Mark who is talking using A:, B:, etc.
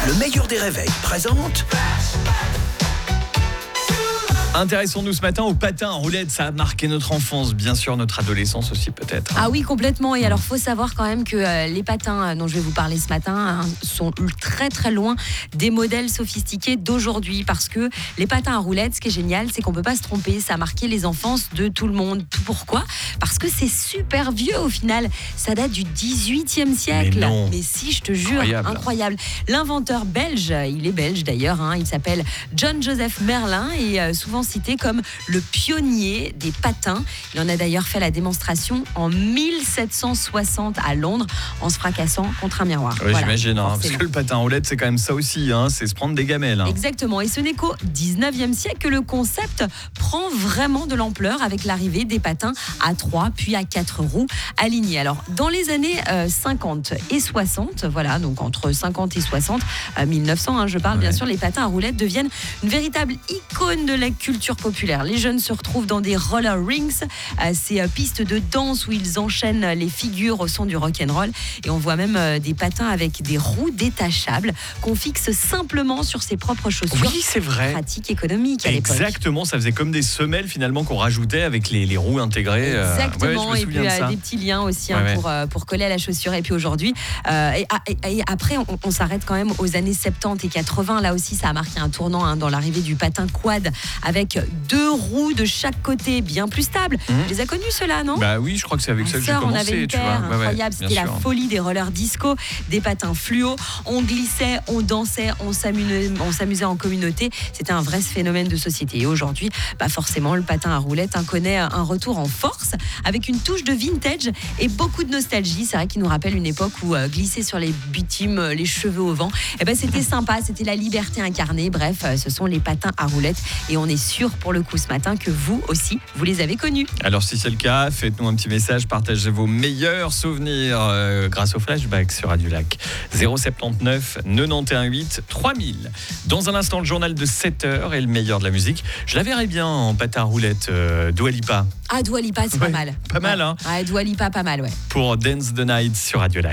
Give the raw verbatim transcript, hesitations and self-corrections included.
A: Le meilleur des réveils présente...
B: Intéressons-nous ce matin au patin à roulettes. Ça a marqué notre enfance, bien sûr, notre adolescence aussi peut-être.
C: Ah oui, complètement. Et alors, faut savoir quand même que euh, les patins dont je vais vous parler ce matin hein, sont très très loin des modèles sophistiqués d'aujourd'hui. Parce que les patins à roulettes, ce qui est génial, c'est qu'on peut pas se tromper. Ça a marqué les enfances de tout le monde. Pourquoi ? Parce que c'est super vieux au final. Ça date du dix-huitième siècle.
B: Mais non.
C: Mais si, je te jure,
B: Incroyable.
C: incroyable. L'inventeur belge, il est belge d'ailleurs, hein, il s'appelle John Joseph Merlin et euh, souvent cité comme le pionnier des patins. Il en a d'ailleurs fait la démonstration en mille sept cent soixante à Londres en se fracassant contre un miroir.
B: Oui,
C: Voilà,
B: j'imagine, hein, parce
C: forcément.
B: que le patin à roulettes, c'est quand même ça aussi, hein, c'est se prendre des gamelles. Hein.
C: Exactement, et ce n'est qu'au dix-neuvième siècle que le concept prend vraiment de l'ampleur avec l'arrivée des patins à trois puis à quatre roues alignés. Alors, dans les années euh, cinquante et soixante, voilà, donc entre cinquante et soixante, euh, mille neuf cents, hein, je parle
B: Ouais.
C: bien sûr, les patins à roulettes deviennent une véritable icône de la culture populaire. Les jeunes se retrouvent dans des roller rings, euh, ces euh, pistes de danse où ils enchaînent les figures au son du rock'n'roll, et on voit même euh, des patins avec des roues détachables qu'on fixe simplement sur ses propres chaussures.
B: Oui, c'est vrai.
C: Pratique économique à l'époque.
B: Exactement, ça faisait comme des semelles finalement qu'on rajoutait avec les, les roues intégrées. euh,
C: Exactement,
B: ouais, je me
C: et
B: souviens
C: puis
B: de
C: euh,
B: ça.
C: des petits liens aussi hein,
B: Ouais, ouais.
C: pour, euh, pour coller à la chaussure. Et puis aujourd'hui, euh, et, et- et après, on, on s'arrête quand même aux années soixante-dix et quatre-vingts. Là aussi, ça a marqué un tournant hein, dans l'arrivée du patin quad avec deux roues de chaque côté, bien plus stables.
B: Mhm.
C: Tu les as connus ceux-là, non ?
B: Bah oui, je crois que c'est avec
C: Ma
B: ça que j'ai
C: sœur, on avait
B: commencé,
C: une
B: tu
C: paire
B: vois. Ouais, ouais,
C: incroyable,
B: bien
C: c'était la
B: sûr.
C: folie des rollers disco, des patins fluo. On glissait, on dansait, on s'amusait, on s'amusait en communauté. C'était un vrai phénomène de société. Et aujourd'hui, bah forcément, le patin à roulettes hein, connaît un retour en force avec une touche de vintage et beaucoup de nostalgie. C'est vrai qu'il nous rappelle une époque où euh, glisser sur les bitumes, euh, les cheveux au vent, eh ben, c'était sympa, c'était la liberté incarnée. Bref, euh, ce sont les patins à roulettes et on est sûr pour le coup ce matin que vous aussi, vous les avez connus.
B: Alors si c'est le cas, faites-nous un petit message, partagez vos meilleurs souvenirs euh, grâce au flashback sur Radio Lac. zéro sept neuf quatre-vingt-onze huit trois mille. Dans un instant, le journal de sept heures et le meilleur de la musique. Je la verrais bien en patin à roulettes, euh, Dua Lipa,
C: Ah, Dua Lipa, c'est
B: Ouais,
C: pas mal.
B: pas mal, hein.
C: Ouais, Dua Lipa, pas mal, ouais.
B: pour Dance the Night sur Radio Lac.